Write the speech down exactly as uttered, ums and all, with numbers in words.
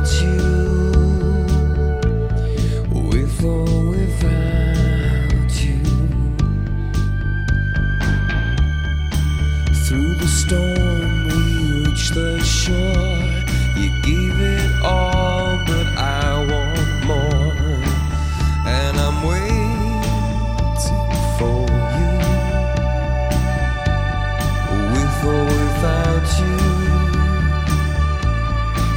without you, with or without you. Through the storm